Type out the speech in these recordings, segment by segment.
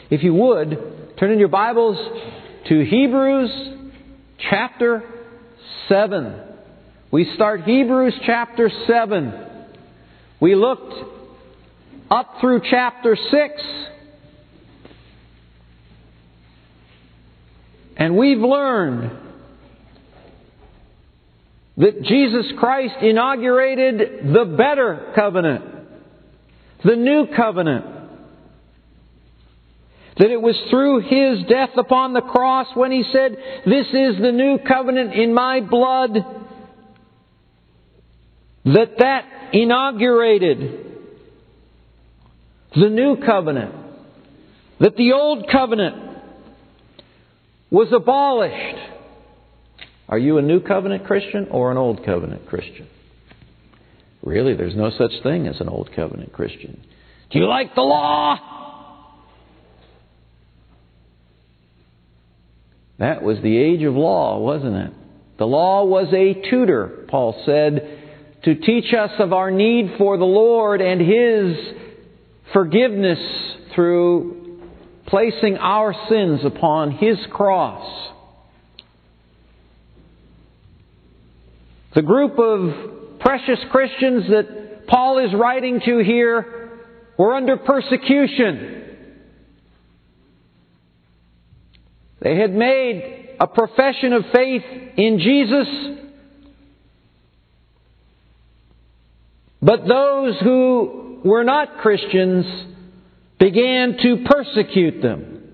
If you would, turn in your Bibles to Hebrews chapter 7. We start Hebrews chapter 7. We looked up through chapter 6. And we've learned that Jesus Christ inaugurated the better covenant, the new covenant. That it was through His death upon the cross when He said, "This is the new covenant in my blood," that inaugurated the new covenant. That the old covenant was abolished. Are you a new covenant Christian or an old covenant Christian? Really, there's no such thing as an old covenant Christian. Do you like the law? That was the age of law, wasn't it? The law was a tutor, Paul said, to teach us of our need for the Lord and His forgiveness through placing our sins upon His cross. The group of precious Christians that Paul is writing to here were under persecution. They had made a profession of faith in Jesus, but those who were not Christians began to persecute them.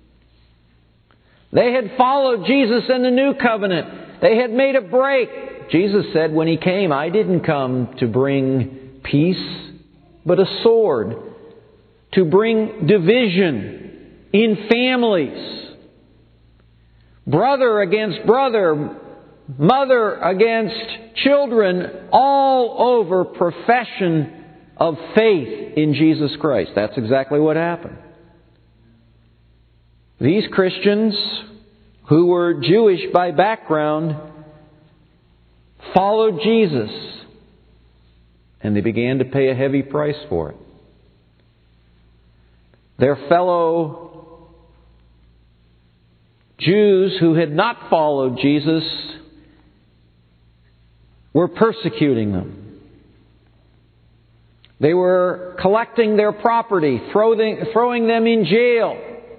They had followed Jesus in the new covenant. They had made a break. Jesus said when He came, "I didn't come to bring peace, but a sword, to bring division in families. Brother against brother, mother against children, all over profession of faith in Jesus Christ." That's exactly what happened. These Christians, who were Jewish by background, followed Jesus, and they began to pay a heavy price for it. Their fellow Jews who had not followed Jesus were persecuting them. They were collecting their property, throwing them in jail.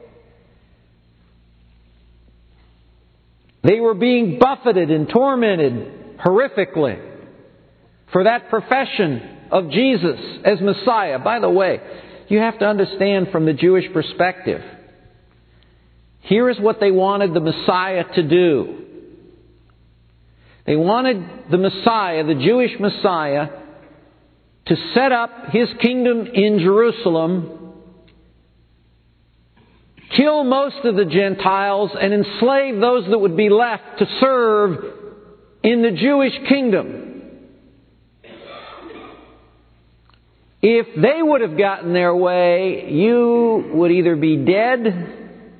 They were being buffeted and tormented horrifically for that profession of Jesus as Messiah. By the way, you have to understand from the Jewish perspective, here is what they wanted the Messiah to do. They wanted the Messiah, the Jewish Messiah, to set up His kingdom in Jerusalem, kill most of the Gentiles, and enslave those that would be left to serve in the Jewish kingdom. If they would have gotten their way, you would either be dead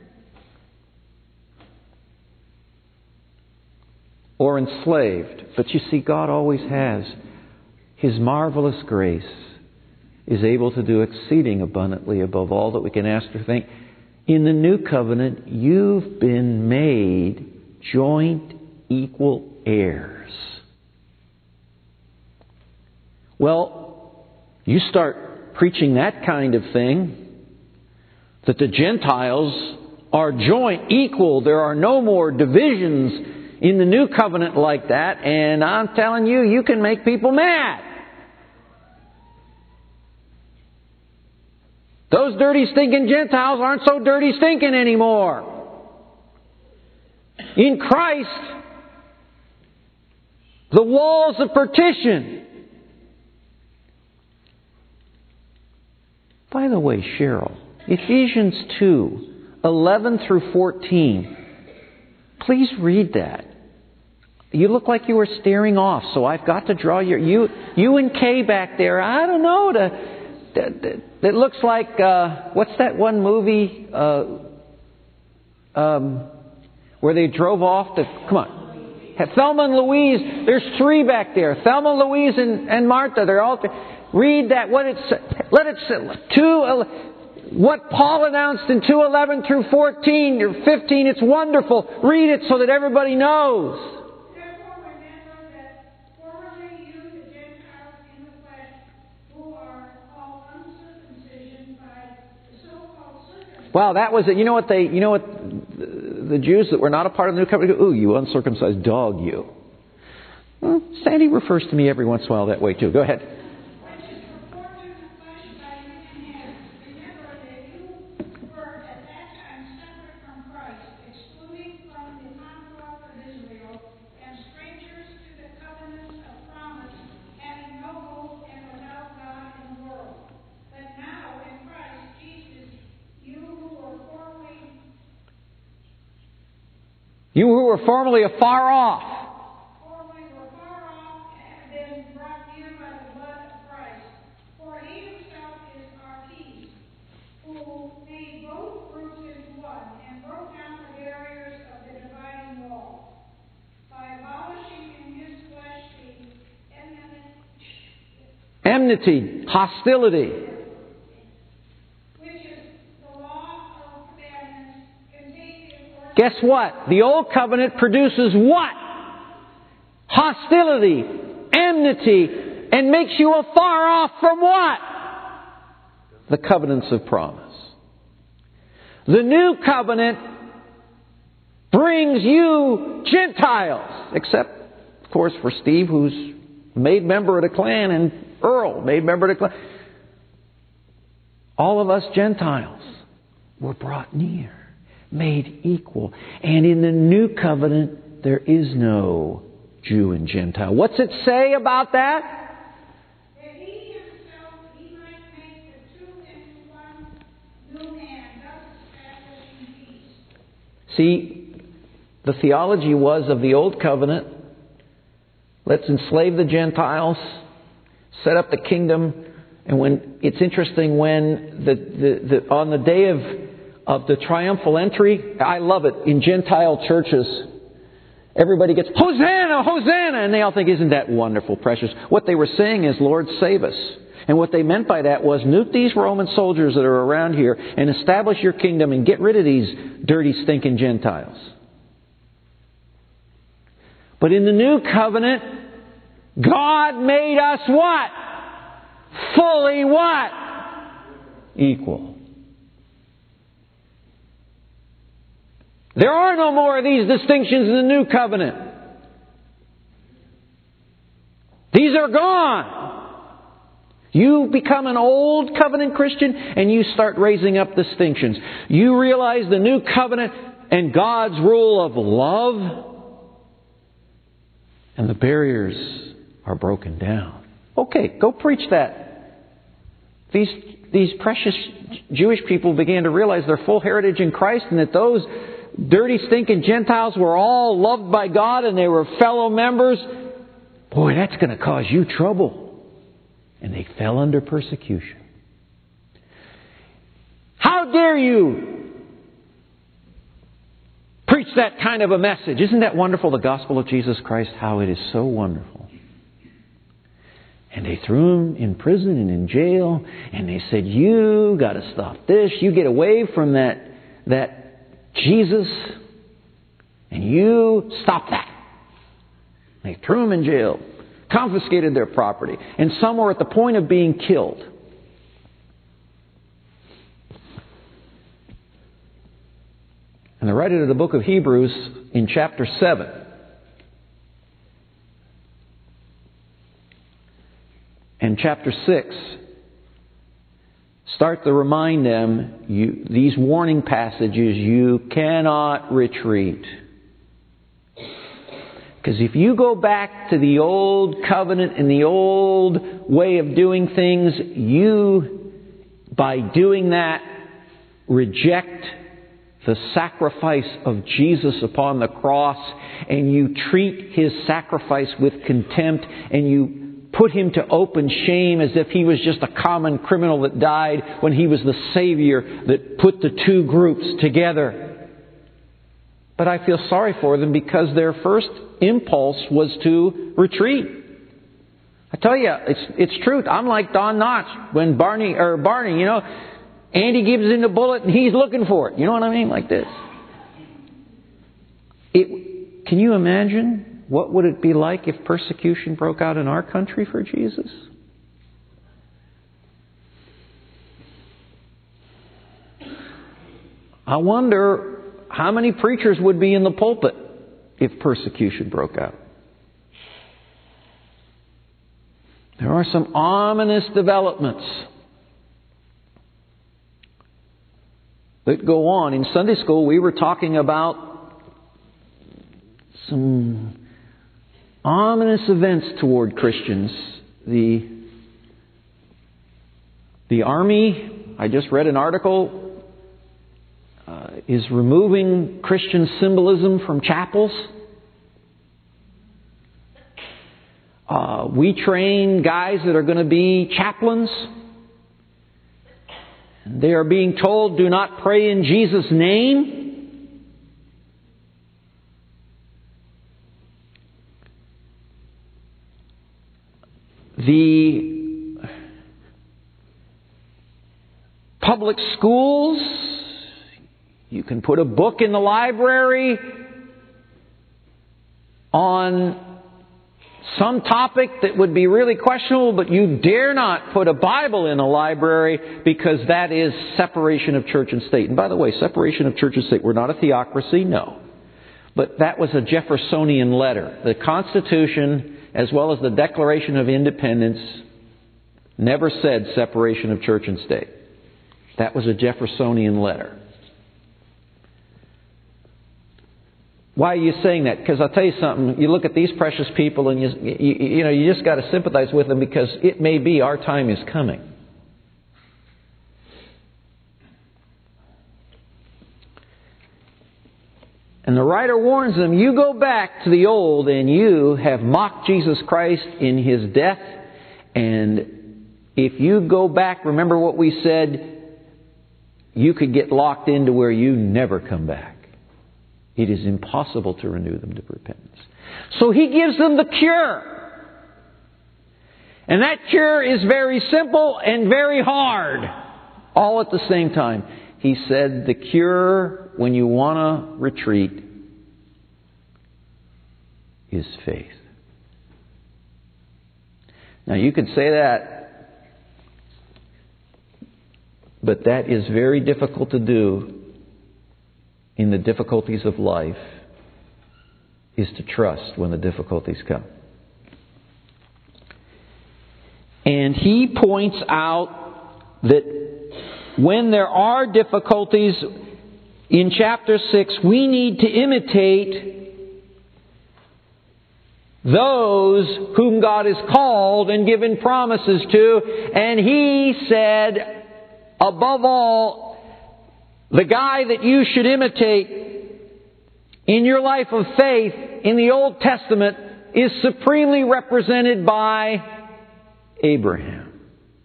or enslaved. But you see, God always has. His marvelous grace is able to do exceeding abundantly above all that we can ask or think. In the new covenant, you've been made joint equal heirs. Well, you start preaching that kind of thing, that the Gentiles are joint equal, there are no more divisions in the new covenant like that, and I'm telling you, you can make people mad. Those dirty, stinking Gentiles aren't so dirty, stinking anymore. In Christ, the walls of partition. By the way, Cheryl, Ephesians 2:11 through 14. Please read that. You look like you were staring off, so I've got to draw you and Kay back there. I don't know. That looks like what's that one movie where they drove off to? Come on, Thelma and Louise. There's three back there. Thelma, Louise, and Martha. They're all. Read that. What it let it what Paul announced in 2:11 through 14 or 15. It's wonderful. Read it so that everybody knows. Therefore remember that formerly you, the Gentiles in the flesh, who are called uncircumcision by the so-called circumcision. Well, that was it. You know what the Jews that were not a part of the new covenant go, ooh, you uncircumcised dog, you. Well, Sandy refers to me every once in a while that way too. Go ahead. Which is performed in the flesh by human hands. Remember that you were at that time separate from Christ, excluding from the commonwealth of Israel, and strangers to the covenants of promise, having no hope and without God in the world. But now in Christ Jesus, you who were formerly afar off. Enmity, hostility. Which is the law of commandments contained in order. Guess what? The old covenant produces what? Hostility, enmity, and makes you afar off from what? The covenants of promise. The new covenant brings you Gentiles, except, of course, for Steve, who's made member of the clan, and Earl, made member of the clan. All of us Gentiles were brought near, made equal. And in the new covenant, there is no Jew and Gentile. What's it say about that? That he himself, he might make the two into one new man, thus establishing peace. See, the theology was of the old covenant, let's enslave the Gentiles, set up the kingdom. And when it's interesting, when on the day of the triumphal entry, I love it, in Gentile churches, everybody gets, Hosanna, Hosanna! And they all think, isn't that wonderful, precious? What they were saying is, Lord, save us. And what they meant by that was, nuke these Roman soldiers that are around here and establish your kingdom and get rid of these dirty, stinking Gentiles. But in the new covenant, God made us what? Fully what? Equal. There are no more of these distinctions in the new covenant. These are gone. You become an old covenant Christian and you start raising up distinctions. You realize the new covenant and God's rule of love, and the barriers are broken down. Okay, go preach that. These precious Jewish people began to realize their full heritage in Christ, and that those dirty, stinking Gentiles were all loved by God and they were fellow members. Boy, that's going to cause you trouble. And they fell under persecution. How dare you preach that kind of a message? Isn't that wonderful, the gospel of Jesus Christ? How it is so wonderful. And they threw him in prison and in jail. And they said, you got to stop this. You get away from that Jesus. And you stop that. They threw him in jail. Confiscated their property. And some were at the point of being killed. And the writer of the book of Hebrews in chapter 7 and chapter 6 start to remind them, these warning passages, you cannot retreat. Because if you go back to the old covenant and the old way of doing things, you, by doing that, reject the sacrifice of Jesus upon the cross, and you treat His sacrifice with contempt, and you put Him to open shame as if He was just a common criminal that died when He was the Savior that put the two groups together. But I feel sorry for them because their first impulse was to retreat. I tell you, it's truth. I'm like Don Knotts when Barney, Andy gives him the bullet and he's looking for it. You know what I mean? Like this. Can you imagine what would it be like if persecution broke out in our country for Jesus? I wonder how many preachers would be in the pulpit if persecution broke out. There are some ominous developments that go on. In Sunday school, we were talking about some ominous events toward Christians. The Army, I just read an article, is removing Christian symbolism from chapels. We train guys that are going to be chaplains. They are being told, do not pray in Jesus' name. The public schools, you can put a book in the library on some topic that would be really questionable, but you dare not put a Bible in a library because that is separation of church and state. And by the way, separation of church and state, we're not a theocracy, no. But that was a Jeffersonian letter. The Constitution, as well as the Declaration of Independence, never said separation of church and state. That was a Jeffersonian letter. Why are you saying that? Because I'll tell you something. You look at these precious people and you just got to sympathize with them because it may be our time is coming. And the writer warns them, you go back to the old and you have mocked Jesus Christ in His death. And if you go back, remember what we said, you could get locked into where you never come back. It is impossible to renew them to repentance. So He gives them the cure. And that cure is very simple and very hard, all at the same time. He said the cure when you want to retreat is faith. Now you could say that, but that is very difficult to do in the difficulties of life, is to trust when the difficulties come. And he points out that when there are difficulties in chapter 6, we need to imitate those whom God has called and given promises to. And he said, above all, the guy that you should imitate in your life of faith in the Old Testament is supremely represented by Abraham.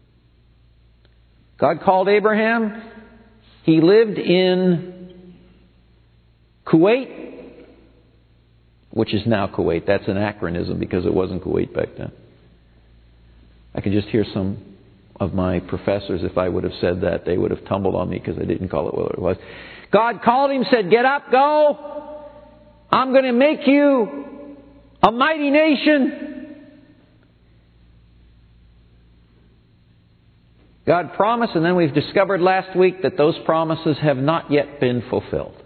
God called Abraham. He lived in Kuwait, which is now Kuwait. That's an anachronism because it wasn't Kuwait back then. I can just hear some of my professors, if I would have said that, they would have tumbled on me because I didn't call it what it was. God called him, said, get up, go. I'm going to make you a mighty nation. God promised, and then we've discovered last week that those promises have not yet been fulfilled.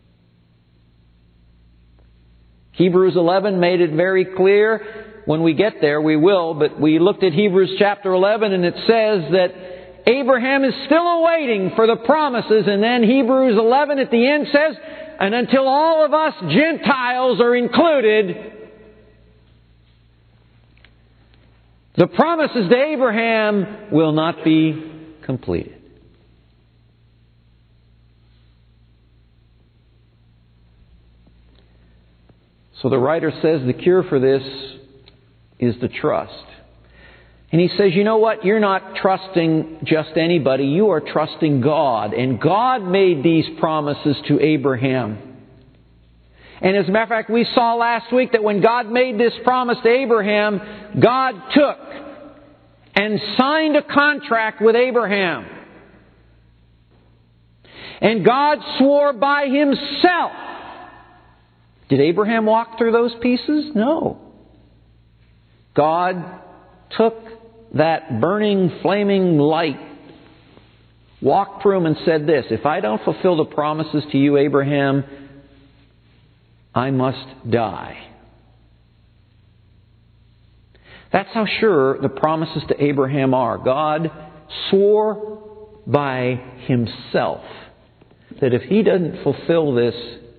Hebrews 11 made it very clear. When we get there, we will, but we looked at Hebrews chapter 11 and it says that Abraham is still awaiting for the promises, and then Hebrews 11 at the end says, and until all of us Gentiles are included, the promises to Abraham will not be completed. So the writer says the cure for this is to trust. And he says, you know what? You're not trusting just anybody. You are trusting God. And God made these promises to Abraham. And as a matter of fact, we saw last week that when God made this promise to Abraham, God took and signed a contract with Abraham. And God swore by Himself. Did Abraham walk through those pieces? No. God took that burning, flaming light, walked through them and said this, if I don't fulfill the promises to you, Abraham, I must die. That's how sure the promises to Abraham are. God swore by Himself that if He doesn't fulfill this,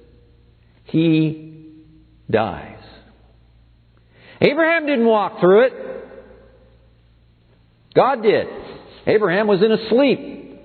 he dies. Abraham didn't walk through it. God did. Abraham was in a sleep.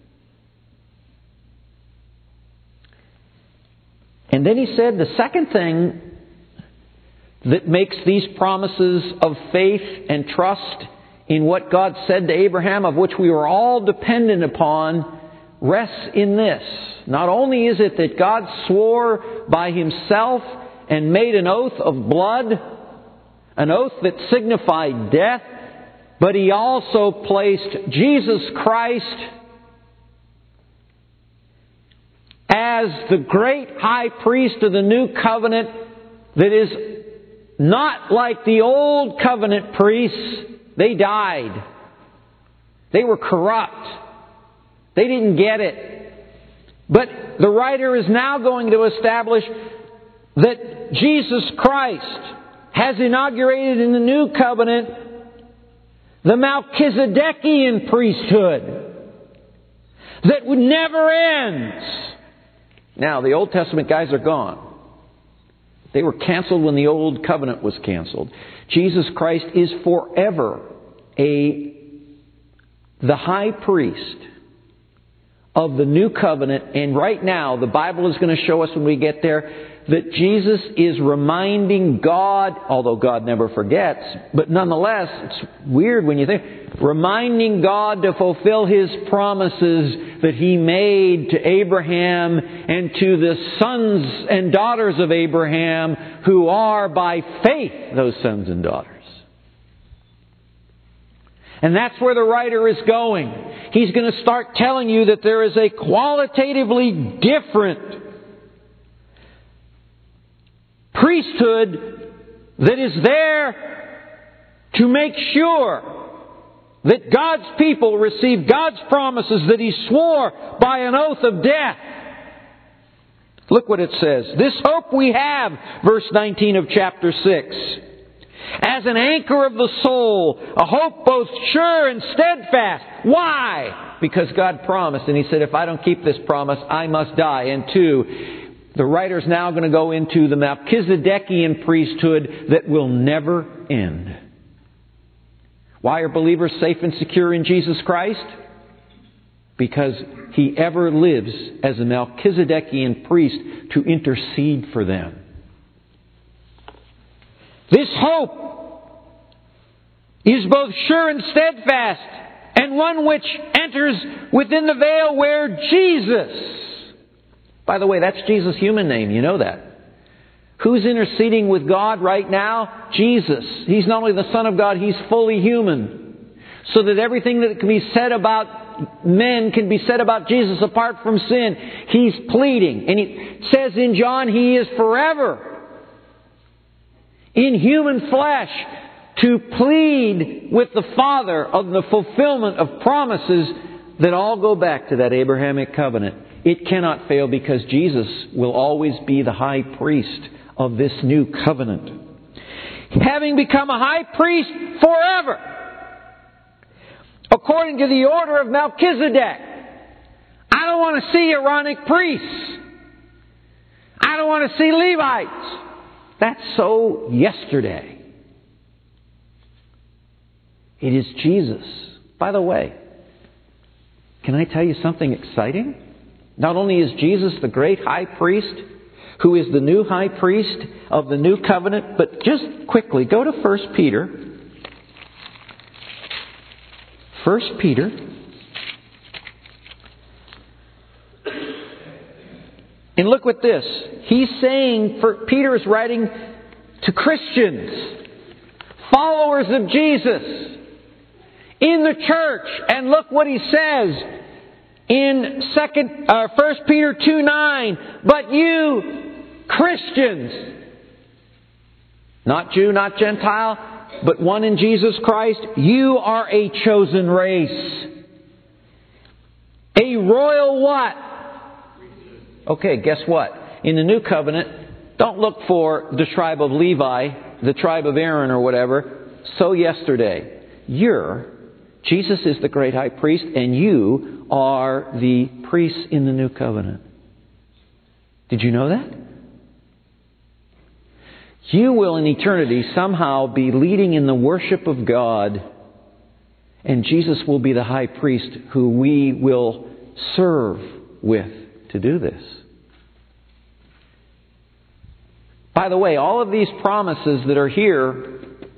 And then he said the second thing that makes these promises of faith and trust in what God said to Abraham, of which we were all dependent upon, rests in this. Not only is it that God swore by Himself and made an oath of blood, an oath that signified death, but He also placed Jesus Christ as the great high priest of the new covenant that is not like the old covenant priests. They died. They were corrupt. They didn't get it. But the writer is now going to establish that Jesus Christ has inaugurated in the new covenant the Melchizedekian priesthood that never ends. Now, the Old Testament guys are gone. They were canceled when the Old Covenant was canceled. Jesus Christ is forever the high priest of the new covenant. And right now, the Bible is going to show us when we get there that Jesus is reminding God, although God never forgets, but nonetheless, it's weird when you think, reminding God to fulfill His promises that He made to Abraham and to the sons and daughters of Abraham who are by faith those sons and daughters. And that's where the writer is going. He's going to start telling you that there is a qualitatively different priesthood that is there to make sure that God's people receive God's promises that He swore by an oath of death. Look what it says. This hope we have, verse 19 of chapter 6, as an anchor of the soul, a hope both sure and steadfast. Why? Because God promised, and He said, if I don't keep this promise, I must die. And two, the writer's now going to go into the Melchizedekian priesthood that will never end. Why are believers safe and secure in Jesus Christ? Because He ever lives as a Melchizedekian priest to intercede for them. This hope is both sure and steadfast, and one which enters within the veil where Jesus... By the way, that's Jesus' human name. You know that. Who's interceding with God right now? Jesus. He's not only the Son of God, He's fully human. So that everything that can be said about men can be said about Jesus apart from sin. He's pleading. And it says in John, He is forever in human flesh to plead with the Father of the fulfillment of promises that all go back to that Abrahamic covenant. It cannot fail because Jesus will always be the high priest of this new covenant. Having become a high priest forever, according to the order of Melchizedek. I don't want to see Aaronic priests. I don't want to see Levites. That's so yesterday. It is Jesus. By the way, can I tell you something exciting? Not only is Jesus the great high priest, who is the new high priest of the new covenant, but just quickly, go to 1 Peter. 1 Peter. And look at this. He's saying, Peter is writing to Christians, followers of Jesus, in the church. And look what he says. In 1 Peter 2:9, but you Christians, not Jew, not Gentile, but one in Jesus Christ, you are a chosen race. A royal what? Okay, guess what? In the New Covenant, don't look for the tribe of Levi, the tribe of Aaron or whatever. So yesterday, Jesus is the great high priest, and you are the priests in the New Covenant. Did you know that? You will in eternity somehow be leading in the worship of God, and Jesus will be the high priest who we will serve with to do this. By the way, all of these promises that are here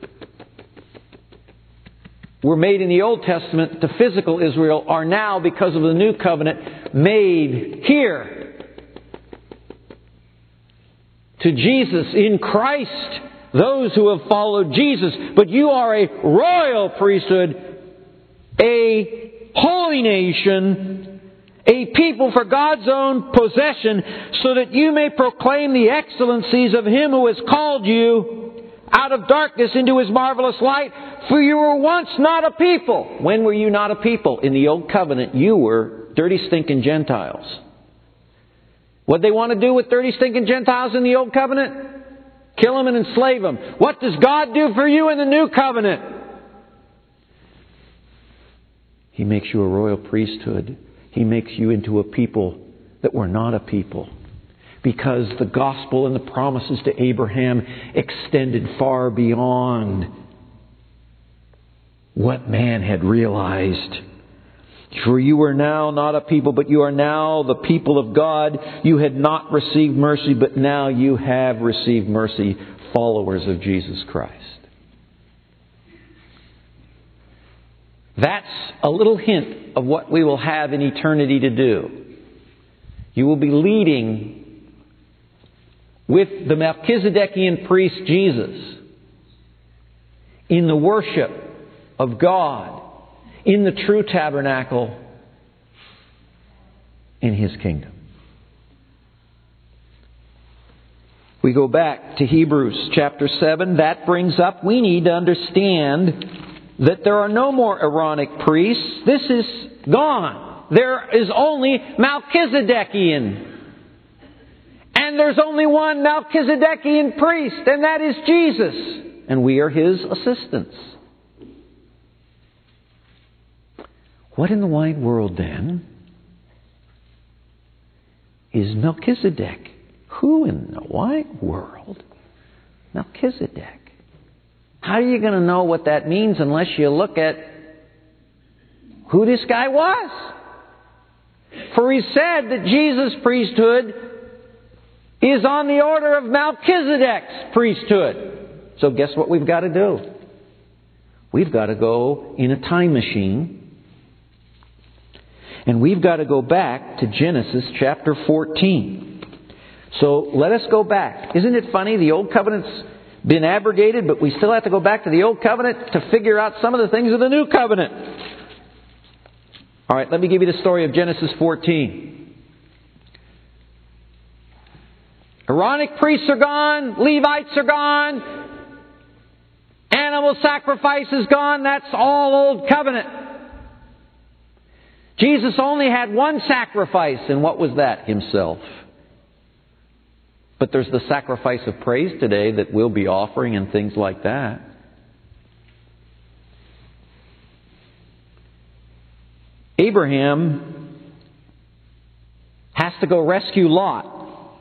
were made in the Old Testament to physical Israel are now, because of the New Covenant, made here to Jesus in Christ, those who have followed Jesus. But you are a royal priesthood, a holy nation, a people for God's own possession, so that you may proclaim the excellencies of Him who has called you out of darkness into His marvelous light. For you were once not a people. When were you not a people? In the Old Covenant, you were dirty, stinking Gentiles. What they want to do with dirty, stinking Gentiles in the Old Covenant? Kill them and enslave them. What does God do for you in the New Covenant? He makes you a royal priesthood. He makes you into a people that were not a people. Because the gospel and the promises to Abraham extended far beyond what man had realized. For you were now not a people, but you are now the people of God. You had not received mercy, but now you have received mercy, followers of Jesus Christ. That's a little hint of what we will have in eternity to do. You will be leading with the Melchizedekian priest Jesus in the worship of God, in the true tabernacle, in His kingdom. We go back to Hebrews chapter 7. That brings up, we need to understand that there are no more Aaronic priests. This is gone. There is only Melchizedekian. And there's only one Melchizedekian priest, and that is Jesus. And we are His assistants. What in the wide world, then, is Melchizedek? Who in the wide world? Melchizedek. How are you going to know what that means unless you look at who this guy was? For he said that Jesus' priesthood is on the order of Melchizedek's priesthood. So guess what we've got to do? We've got to go in a time machine. And we've got to go back to Genesis chapter 14. So let us go back. Isn't it funny? The Old Covenant's been abrogated, but we still have to go back to the Old Covenant to figure out some of the things of the New Covenant. All right, let me give you the story of Genesis 14. Aaronic priests are gone. Levites are gone. Animal sacrifice is gone. That's all Old Covenant. Jesus only had one sacrifice, and what was that? Himself. But there's the sacrifice of praise today that we'll be offering and things like that. Abraham has to go rescue Lot.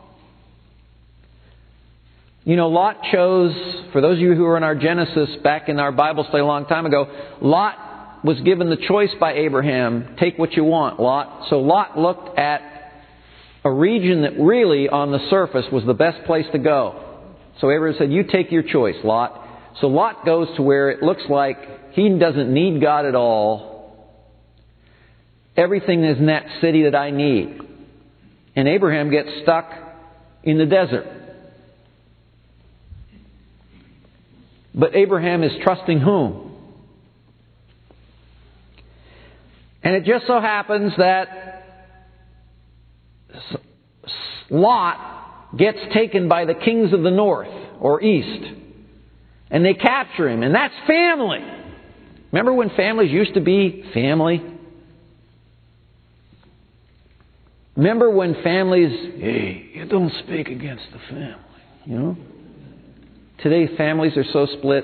You know, Lot chose, for those of you who were in our Genesis back in our Bible study a long time ago, Lot was given the choice by Abraham, take what you want, Lot. So Lot looked at a region that really on the surface was the best place to go. So Abraham said, you take your choice, Lot. So Lot goes to where it looks like he doesn't need God at all. Everything is in that city that I need. And Abraham gets stuck in the desert. But Abraham is trusting whom? And it just so happens that Lot gets taken by the kings of the north or east. And they capture him. And that's family. Remember when families used to be family? Remember when families, hey, you don't speak against the family, you know? Today families are so split.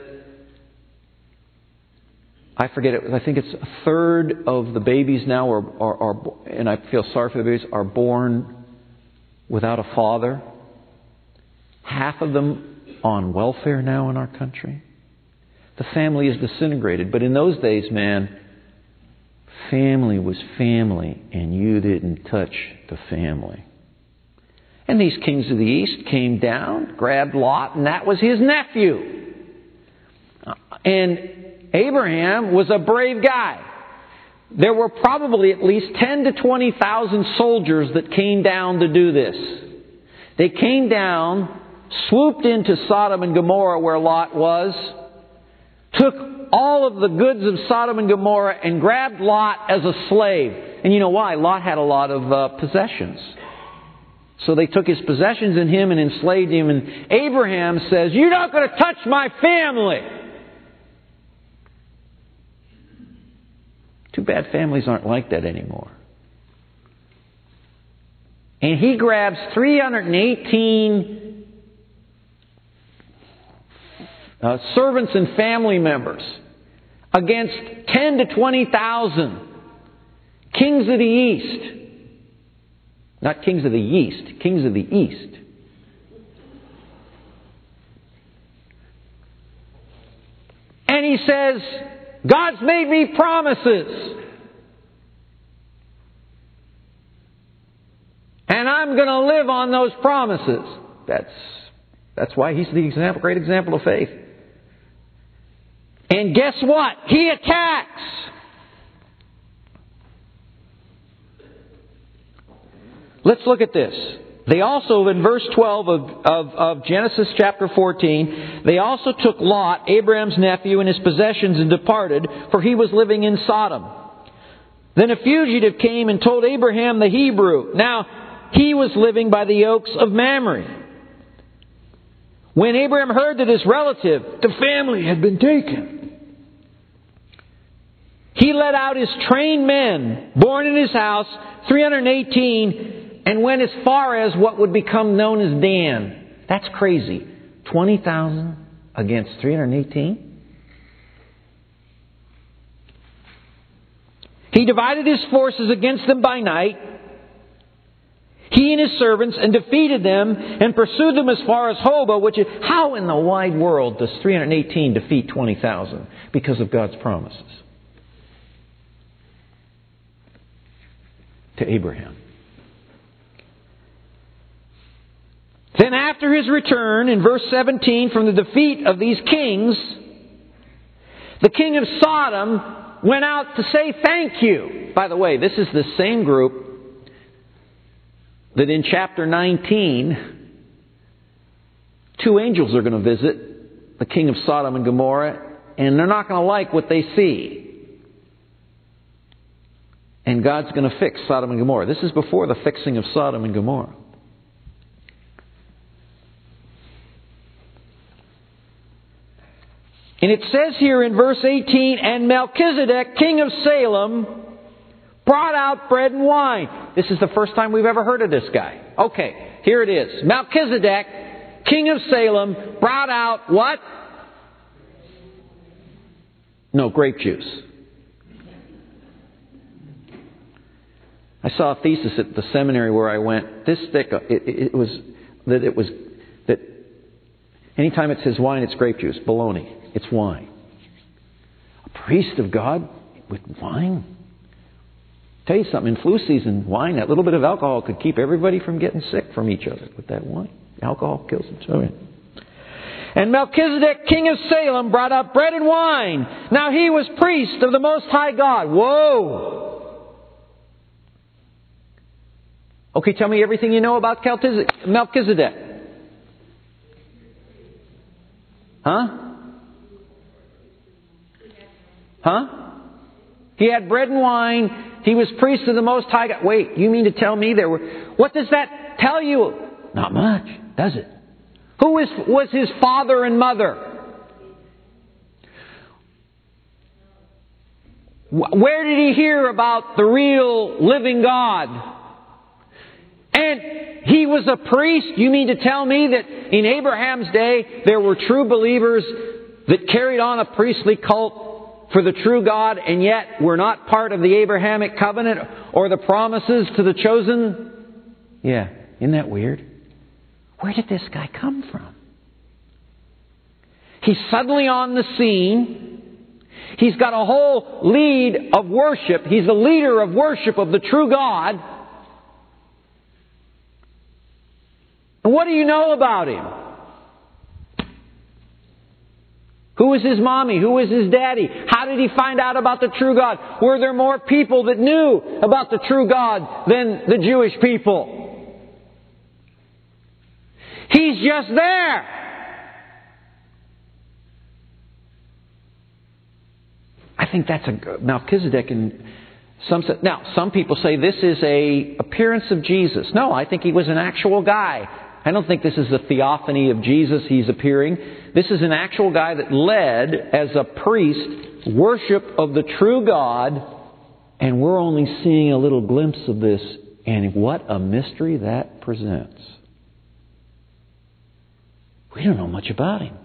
I forget it. I think it's a third of the babies now are and I feel sorry for the babies, are born without a father. Half of them on welfare now in our country. The family is disintegrated. But in those days, man, family was family, and you didn't touch the family. And these kings of the east came down, grabbed Lot, and that was his nephew. And Abraham was a brave guy. There were probably at least 10 to 20,000 soldiers that came down to do this. They came down, swooped into Sodom and Gomorrah where Lot was, took all of the goods of Sodom and Gomorrah and grabbed Lot as a slave. And you know why? Lot had a lot of possessions. So they took his possessions in him and enslaved him. And Abraham says, "You're not going to touch my family." Too bad families aren't like that anymore. And he grabs 318 servants and family members against 10 to 20,000 kings of the east. Not kings of the east, kings of the east. And he says, God's made me promises. And I'm going to live on those promises. That's why he's the great example of faith. And guess what? He attacks. Let's look at this. They also, in verse 12 of Genesis chapter 14, they also took Lot, Abraham's nephew, and his possessions and departed, for he was living in Sodom. Then a fugitive came and told Abraham the Hebrew. Now, he was living by the oaks of Mamre. When Abraham heard that his relative, the family, had been taken, he led out his trained men, born in his house, 318, and went as far as what would become known as Dan. That's crazy. 20,000 against 318? He divided his forces against them by night, he and his servants, and defeated them and pursued them as far as Hobah, which is... How in the wide world does 318 defeat 20,000? Because of God's promises to Abraham. Then after his return, in verse 17, from the defeat of these kings, the king of Sodom went out to say thank you. By the way, this is the same group that in chapter 19, two angels are going to visit the king of Sodom and Gomorrah, and they're not going to like what they see. And God's going to fix Sodom and Gomorrah. This is before the fixing of Sodom and Gomorrah. And it says here in verse 18, and Melchizedek, king of Salem, brought out bread and wine. This is the first time we've ever heard of this guy. Okay, here it is. Melchizedek, king of Salem, brought out what? No, grape juice. I saw a thesis at the seminary where I went. This thick, it was that anytime it says wine, it's grape juice. Baloney. It's wine. A priest of God with wine? Tell you something, in flu season, wine, that little bit of alcohol could keep everybody from getting sick from each other with that wine. Alcohol kills them. So, and Melchizedek, king of Salem, brought out bread and wine. Now he was priest of the Most High God. Whoa! Okay, tell me everything you know about Melchizedek. Huh? Huh? He had bread and wine. He was priest of the Most High God. Wait, you mean to tell me there were... What does that tell you? Not much, does it? Who was his father and mother? Where did he hear about the real living God? And he was a priest? You mean to tell me that in Abraham's day there were true believers that carried on a priestly cult for the true God, and yet were not part of the Abrahamic covenant or the promises to the chosen? Yeah, isn't that weird? Where did this guy come from? He's suddenly on the scene. He's got a whole lead of worship. He's the leader of worship of the true God. And what do you know about him? Who was his mommy? Who was his daddy? How did he find out about the true God? Were there more people that knew about the true God than the Jewish people? He's just there. I think that's a Melchizedek. And some people say this is a appearance of Jesus. No, I think he was an actual guy. I don't think this is a theophany of Jesus he's appearing. This is an actual guy that led as a priest worship of the true God, and we're only seeing a little glimpse of this, and what a mystery that presents. We don't know much about him.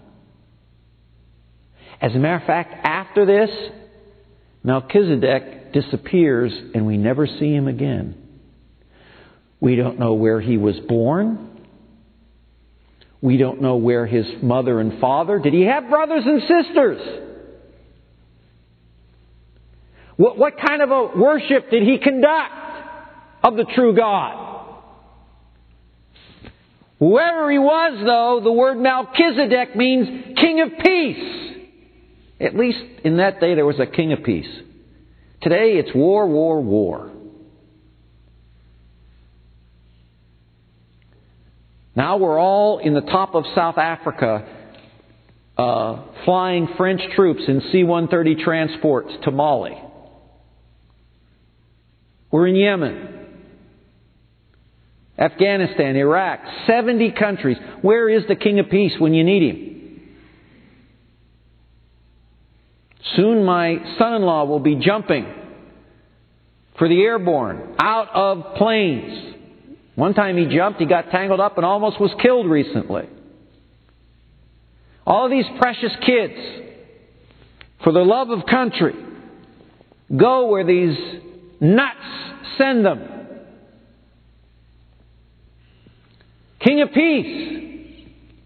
As a matter of fact, after this, Melchizedek disappears and we never see him again. We don't know where he was born. We don't know where his mother and father... Did he have brothers and sisters? What kind of a worship did he conduct of the true God? Whoever he was, though, the word Melchizedek means King of Peace. At least in that day there was a King of Peace. Today it's war, war, war. Now we're all in the top of South Africa flying French troops in C-130 transports to Mali. We're in Yemen, Afghanistan, Iraq, 70 countries. Where is the King of Peace when you need him? Soon my son-in-law will be jumping for the airborne out of planes. One time he jumped, he got tangled up and almost was killed recently. All of these precious kids, for the love of country, go where these nuts send them. King of Peace.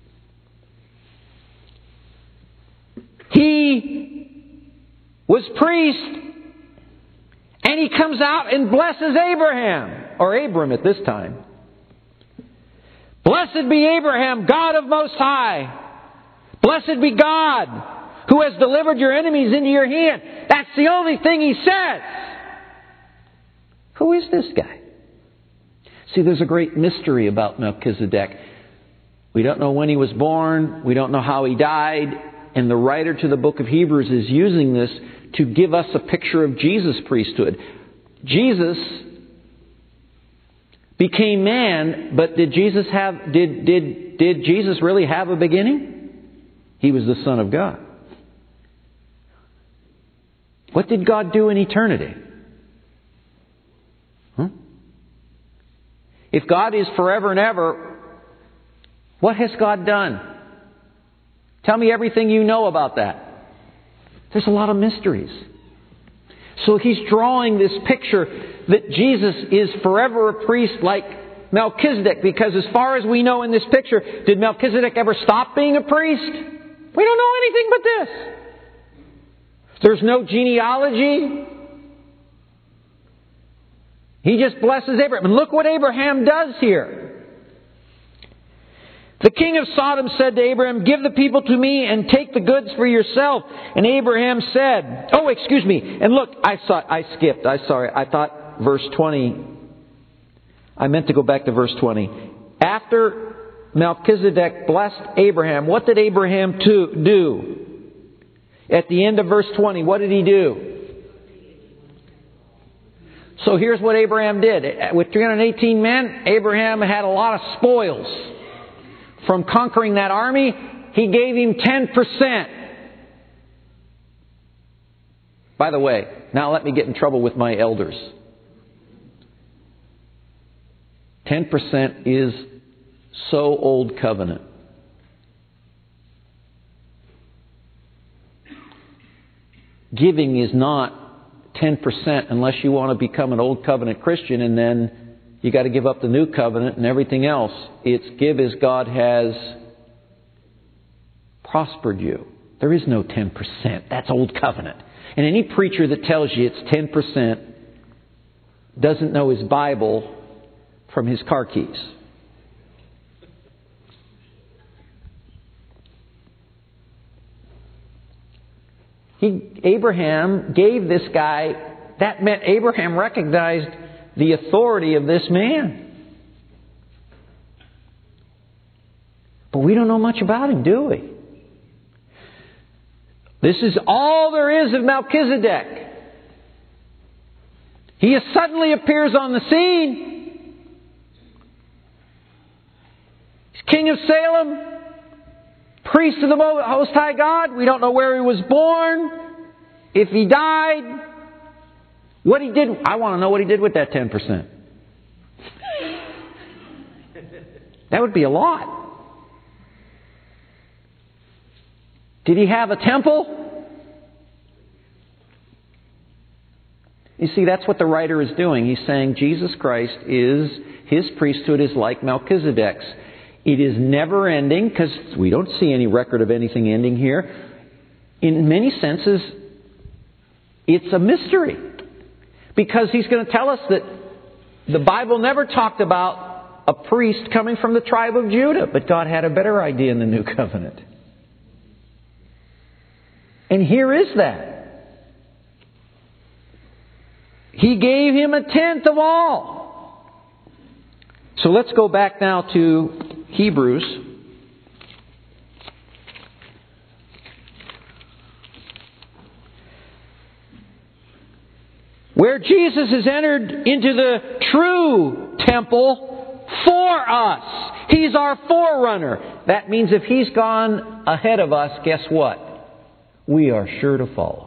He was priest, and he comes out and blesses Abraham, or Abram at this time. Blessed be Abraham, God of Most High. Blessed be God, who has delivered your enemies into your hand. That's the only thing he says. Who is this guy? See, there's a great mystery about Melchizedek. We don't know when he was born. We don't know how he died. And the writer to the book of Hebrews is using this to give us a picture of Jesus' priesthood. Jesus became man, but did Jesus really have a beginning? He was the Son of God. What did God do in eternity? If God is forever and ever, what has God done? Tell me everything you know about that. There's a lot of mysteries. So he's drawing this picture that Jesus is forever a priest like Melchizedek, because as far as we know in this picture, did Melchizedek ever stop being a priest? We don't know anything but this. There's no genealogy. He just blesses Abraham. And look what Abraham does here. The king of Sodom said to Abraham, "Give the people to me and take the goods for yourself." And Abraham said, And look, I skipped. I'm sorry. I thought verse 20. I meant to go back to verse 20. After Melchizedek blessed Abraham, what did Abraham do? At the end of verse 20, what did he do? So here's what Abraham did. With 318 men, Abraham had a lot of spoils from conquering that army. He gave him 10%. By the way, now let me get in trouble with my elders. 10% is so old covenant. Giving is not 10% unless you want to become an old covenant Christian, and then you got to give up the new covenant and everything else. It's give as God has prospered you. There is no 10%. That's old covenant. And any preacher that tells you it's 10% doesn't know his Bible from his car keys. Abraham gave this guy, that meant Abraham recognized the authority of this man. But we don't know much about him, do we? This is all there is of Melchizedek. He suddenly appears on the scene. He's king of Salem. Priest of the Most High God. We don't know where he was born. If he died. What he did. I want to know what he did with that 10%. That would be a lot. Did he have a temple? You see, that's what the writer is doing. He's saying Jesus Christ is, his priesthood is like Melchizedek's. It is never ending, because we don't see any record of anything ending here. In many senses, it's a mystery. Because he's going to tell us that the Bible never talked about a priest coming from the tribe of Judah, but God had a better idea in the New Covenant. And here is that. He gave him 1/10 of all. So let's go back now to Hebrews. Where Jesus has entered into the true temple for us. He's our forerunner. That means if He's gone ahead of us, guess what? We are sure to follow.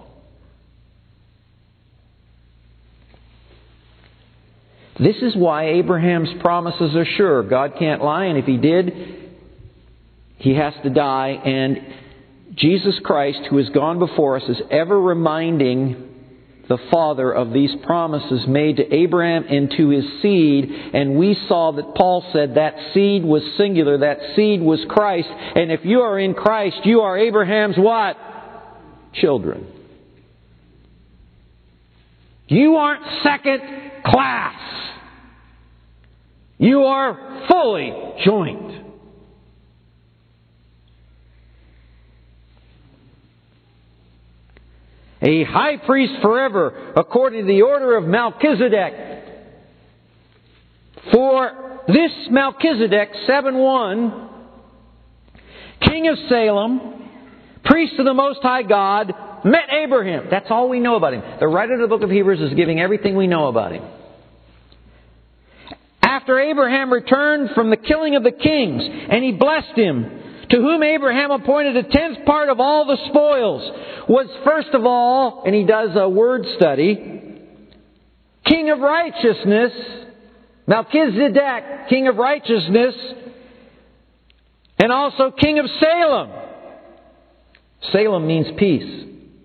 This is why Abraham's promises are sure. God can't lie, and if He did, He has to die. And Jesus Christ, who has gone before us, is ever reminding the Father of these promises made to Abraham and to his seed. And we saw that Paul said that seed was singular. That seed was Christ. And if you are in Christ, you are Abraham's what? Children. You aren't second class. You are fully joint. A high priest forever, according to the order of Melchizedek. For this Melchizedek, 7:1, king of Salem, priest of the Most High God, met Abraham. That's all we know about him. The writer of the book of Hebrews is giving everything we know about him. After Abraham returned from the killing of the kings, and he blessed him, to whom Abraham appointed a 10th part of all the spoils, was first of all, and he does a word study, king of righteousness, Melchizedek, king of righteousness, and also king of Salem. Salem means peace.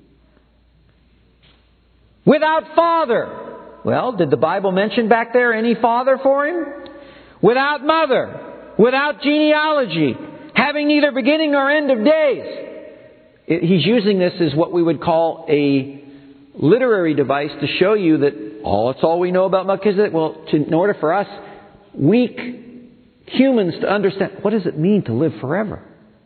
Without father. Well, did the Bible mention back there any father for him? Without mother. Without genealogy. Having neither beginning nor end of days. He's using this as what we would call a literary device to show you that that's all we know about Melchizedek. Well, in order for us weak humans to understand, what does it mean to live forever?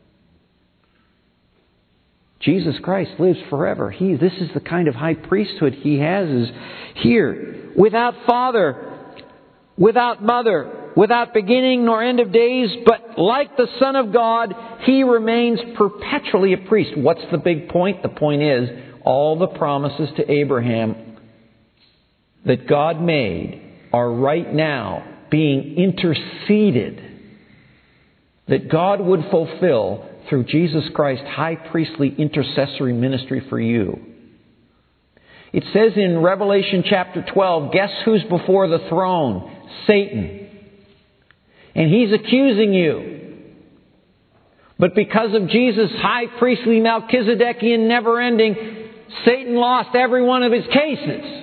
Jesus Christ lives forever. This is the kind of high priesthood He has is here. Without father, without mother, without beginning nor end of days, but like the Son of God, He remains perpetually a priest. What's the big point? The point is, all the promises to Abraham that God made are right now being interceded, that God would fulfill through Jesus Christ's high priestly intercessory ministry for you. It says in Revelation chapter 12, guess who's before the throne? Satan. And he's accusing you. But because of Jesus' high priestly Melchizedekian never-ending, Satan lost every one of his cases.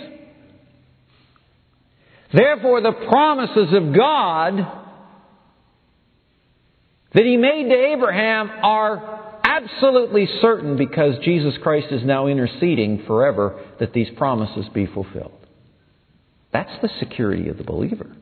Therefore, the promises of God that He made to Abraham are absolutely certain because Jesus Christ is now interceding forever that these promises be fulfilled. That's the security of the believer.